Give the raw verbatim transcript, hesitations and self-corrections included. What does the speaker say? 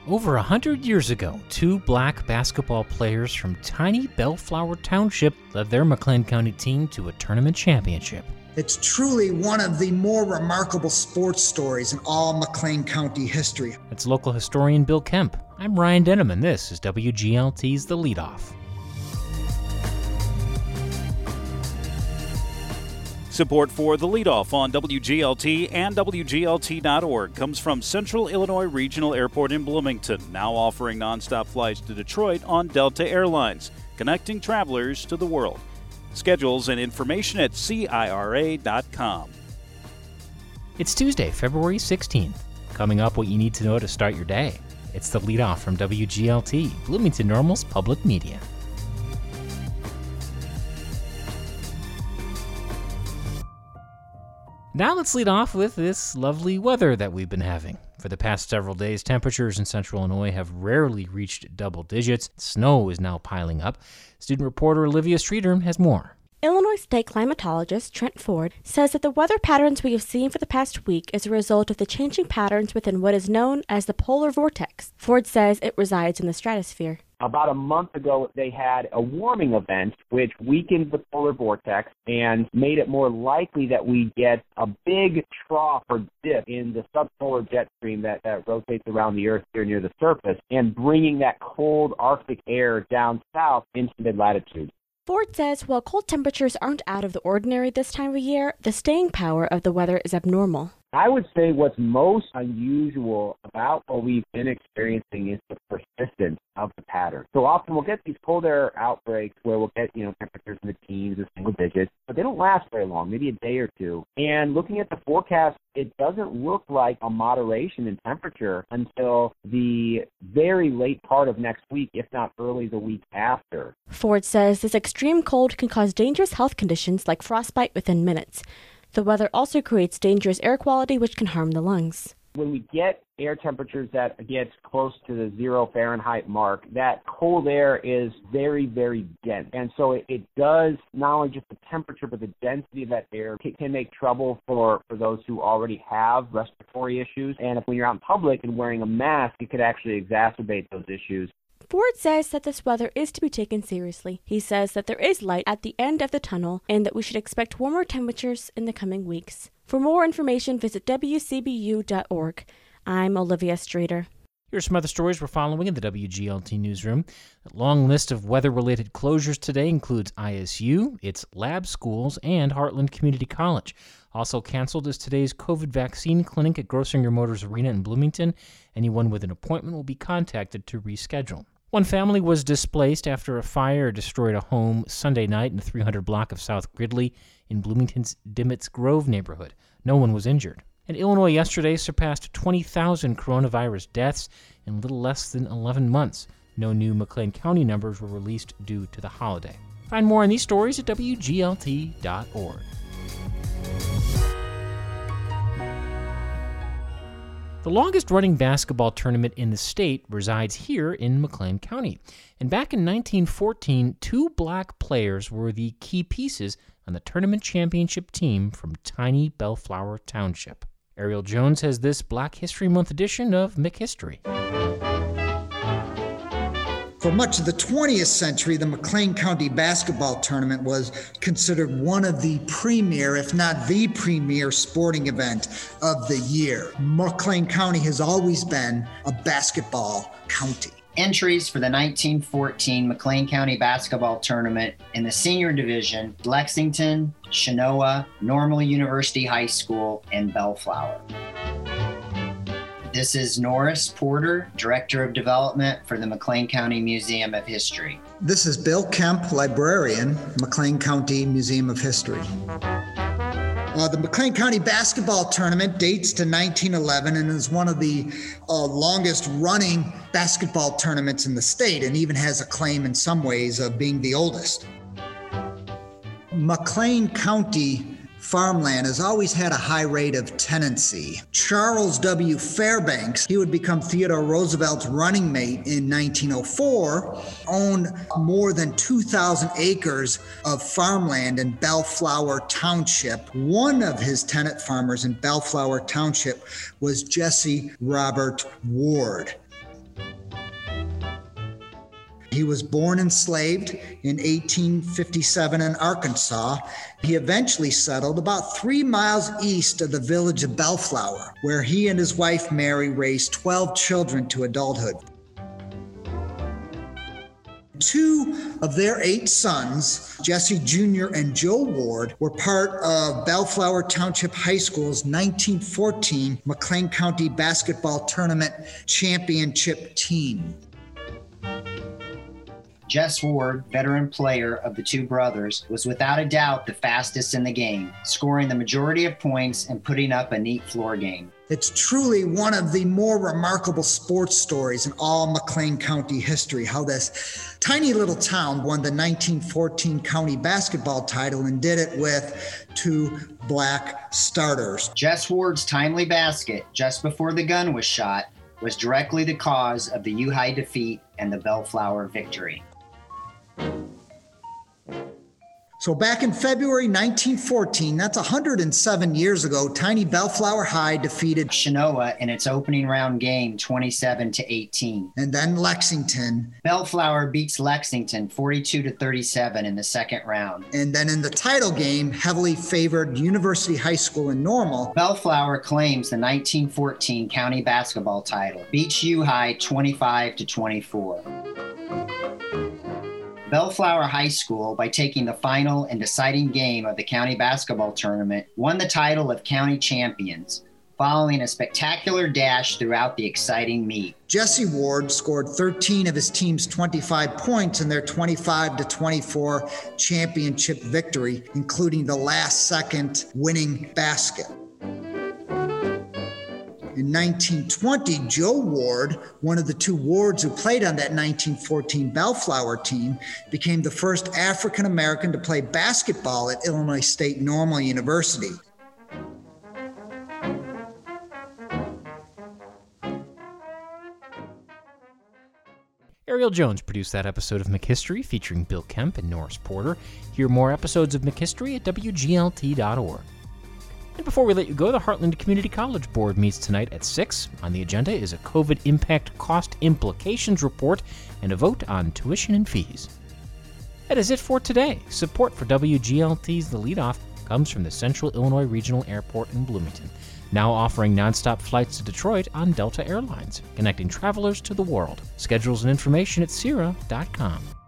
Over a hundred years ago, two black basketball players from tiny Bellflower Township led their McLean County team to a tournament championship. It's truly one of the more remarkable sports stories in all McLean County history. That's local historian Bill Kemp. I'm Ryan Denham, and this is W G L T's The Leadoff. Support for The Leadoff on W G L T and W G L T dot org comes from Central Illinois Regional Airport in Bloomington, now offering nonstop flights to Detroit on Delta Airlines, connecting travelers to the world. Schedules and information at C I R A dot com. It's Tuesday, February sixteenth. Coming up, what you need to know to start your day. It's The Leadoff from W G L T, Bloomington Normal's public media. Now let's lead off with this lovely weather that we've been having. For the past several days, temperatures in central Illinois have rarely reached double digits. Snow is now piling up. Student reporter Olivia Streeter has more. Illinois state climatologist Trent Ford says that the weather patterns we have seen for the past week is a result of the changing patterns within what is known as the polar vortex. Ford says it resides in the stratosphere. About a month ago, they had a warming event which weakened the polar vortex and made it more likely that we get a big trough or dip in the subpolar jet stream that, that rotates around the Earth here near the surface and bringing that cold Arctic air down south into mid-latitude. Ford says while cold temperatures aren't out of the ordinary this time of year, the staying power of the weather is abnormal. I would say what's most unusual about what we've been experiencing is the persistence of the pattern. So often we'll get these cold air outbreaks where we'll get, you know, temperatures in the teens or single digits, but they don't last very long, maybe a day or two. And looking at the forecast, it doesn't look like a moderation in temperature until the very late part of next week, if not early the week after. Ford says this extreme cold can cause dangerous health conditions like frostbite within minutes. The weather also creates dangerous air quality, which can harm the lungs. When we get air temperatures that get close to the zero Fahrenheit mark, that cold air is very, very dense. And so it, it does not only just the temperature, but the density of that air can, can make trouble for, for those who already have respiratory issues. And if when you're out in public and wearing a mask, it could actually exacerbate those issues. Ford says that this weather is to be taken seriously. He says that there is light at the end of the tunnel and that we should expect warmer temperatures in the coming weeks. For more information, visit W C B U dot org. I'm Olivia Streeter. Here's some other stories we're following in the W G L T newsroom. A long list of weather-related closures today includes I S U, its lab schools, and Heartland Community College. Also canceled is today's COVID vaccine clinic at Grossinger Motors Arena in Bloomington. Anyone with an appointment will be contacted to reschedule. One family was displaced after a fire destroyed a home Sunday night in the three hundred block of South Gridley in Bloomington's Dimmitz Grove neighborhood. No one was injured. And Illinois yesterday surpassed twenty thousand coronavirus deaths in little less than eleven months. No new McLean County numbers were released due to the holiday. Find more on these stories at W G L T dot org. The longest-running basketball tournament in the state resides here in McLean County. And back in nineteen fourteen, two black players were the key pieces on the tournament championship team from tiny Bellflower Township. Ariel Jones has this Black History Month edition of McHistory. For much of the twentieth century, the McLean County basketball tournament was considered one of the premier, if not the premier, sporting event of the year. McLean County has always been a basketball county. Entries for the nineteen fourteen McLean County basketball tournament in the senior division: Lexington, Chenoa, Normal University High School, and Bellflower. This is Norris Porter, Director of Development for the McLean County Museum of History. This is Bill Kemp, Librarian, McLean County Museum of History. Uh, the McLean County basketball tournament dates to nineteen eleven and is one of the uh, longest running basketball tournaments in the state, and even has a claim in some ways of being the oldest. McLean County farmland has always had a high rate of tenancy. Charles W. Fairbanks, he would become Theodore Roosevelt's running mate in nineteen oh four, owned more than two thousand acres of farmland in Bellflower Township. One of his tenant farmers in Bellflower Township was Jesse Robert Ward. He was born enslaved in eighteen fifty-seven in Arkansas. He eventually settled about three miles east of the village of Bellflower, where he and his wife Mary raised twelve children to adulthood. Two of their eight sons, Jesse Junior and Joe Ward, were part of Bellflower Township High School's nineteen fourteen McLean County Basketball Tournament championship team. Jess Ward, veteran player of the two brothers, was without a doubt the fastest in the game, scoring the majority of points and putting up a neat floor game. It's truly one of the more remarkable sports stories in all McLean County history, how this tiny little town won the nineteen fourteen county basketball title and did it with two black starters. Jess Ward's timely basket just before the gun was shot was directly the cause of the U-High defeat and the Bellflower victory. So back in February nineteen fourteen, that's one hundred seven years ago, tiny Bellflower High defeated Shinoa in its opening round game twenty-seven to eighteen. And then Lexington. Bellflower beats Lexington forty-two to thirty-seven in the second round. And then in the title game, heavily favored University High School in Normal, Bellflower claims the nineteen fourteen county basketball title, beats U-High twenty-five to twenty-four. Bellflower High School, by taking the final and deciding game of the county basketball tournament, won the title of county champions, following a spectacular dash throughout the exciting meet. Jesse Ward scored thirteen of his team's twenty-five points in their twenty-five to twenty-four championship victory, including the last-second winning basket. In nineteen twenty, Joe Ward, one of the two Wards who played on that nineteen fourteen Bellflower team, became the first African American to play basketball at Illinois State Normal University. Ariel Jones produced that episode of McHistory featuring Bill Kemp and Norris Porter. Hear more episodes of McHistory at W G L T dot org. And before we let you go, the Heartland Community College Board meets tonight at six. On the agenda is a COVID impact cost implications report and a vote on tuition and fees. That is it for today. Support for W G L T's The Leadoff comes from the Central Illinois Regional Airport in Bloomington, now offering nonstop flights to Detroit on Delta Airlines, connecting travelers to the world. Schedules and information at C I R A dot com.